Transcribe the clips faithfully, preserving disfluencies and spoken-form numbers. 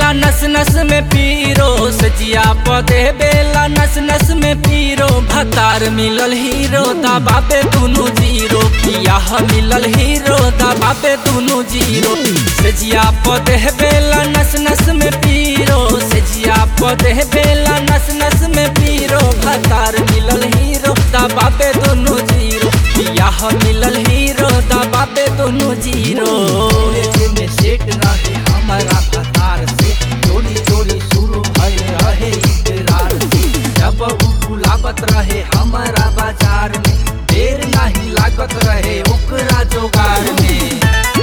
बेला नस नस में पीरो, सजिया पदे बेला नस नस में पीरो। भतार मिलल हीरो दबाबे दुनु जीरो, पिया मिलल हीरो दबाबे दुनु जीरो। सजिया पदे बेला नस नस में पीरो, सजिया पदे बेला नस नस में पीरो। भतार मिलल हीरो दबाबे दुनु जीरो, पिया मिलल हीरो दबाबे दुनु जीरो। में सेट रहे हमारा भतार से, चोरी चोरी शुरू भय रहे इकरार से। जब बुलावत रहे हमारा बाजार में, देर नहीं लागत रहे ओकरा जोगार में।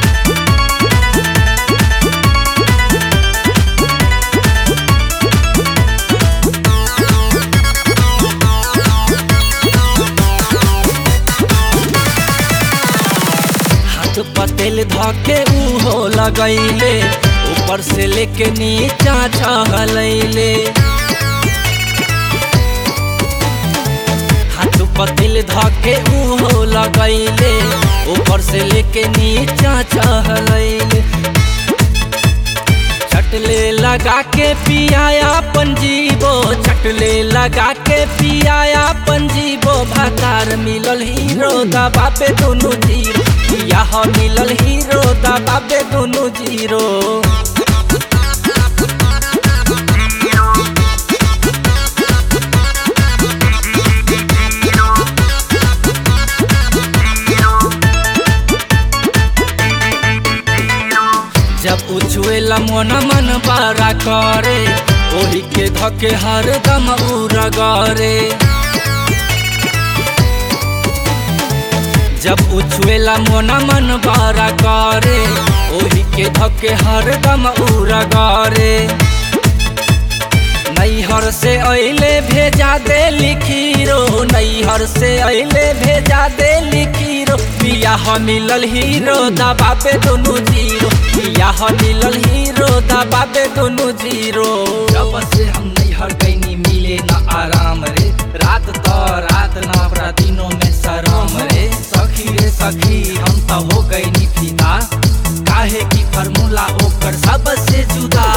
पतेल धके उहो लगैले, ऊपर से लेके नीचा छहलैले। हाथ पतेल धके उहो लगैले, ऊपर से लेके नीचा छहलैले। चटले लगा के पियाया पंजीबो, चटले लगा के पियाया पंजीबो। भतार मिलल हीरो दबाबे दुनु जीरो, पिया मिलल हीरो दबाबे दुनु जीरो। जब उछुएला मन मन बारा करे, ओही के धके हरदम उरगरे। जब उछुएला मन मन बारा करे, ओही के धके हरदम उरगरे। नैहर से अइले भेजा दे लिखीरो, नैहर से अइले भेजा दे लिखीरो। पिया मिलल हीरो दबाबे दुनु जीरो, पिया मिलल हीरो दबाबे दुनु जीरो। जब से हम नैहर गईनी मिले न आराम रे, रात तो रात ना बड़ा दिनों में शराम रे। सखी रे सखी हम तो हो गईनी फिदा, काहे की फार्मूला ओकर सबसे जुदा।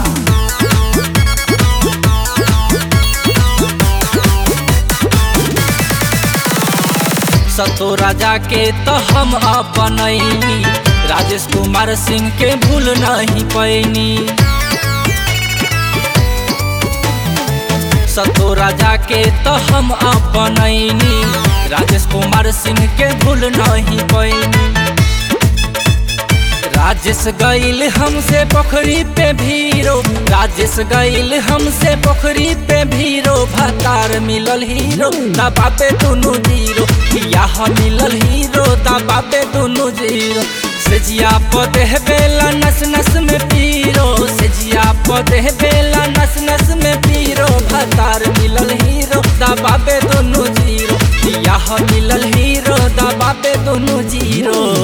सतो राजा के तो हम अपनैनी, राजेश कुमार सिंह के भूल नहीं पैनी। सतो राजा के तो हम अपनैनी, राजेश कुमार सिंह के भूल नहीं पैनी। राजेश गईल हमसे पोखरी पे भीरो, राजेश गईल हमसे पोखरी पे भीरो। भतार मिलल हीरो दबाबे दुनु जीरो, पिया मिलल हीरो दबाबे दुनु जीरो। सजिया पदे बेला नस नस में पीरो, सजिया पदे बेला नस नस में पीरो। भतार मिलल हीरो दबाबे दुनु जीरो, पिया मिलल हीरो दबाबे दुनु जीरो।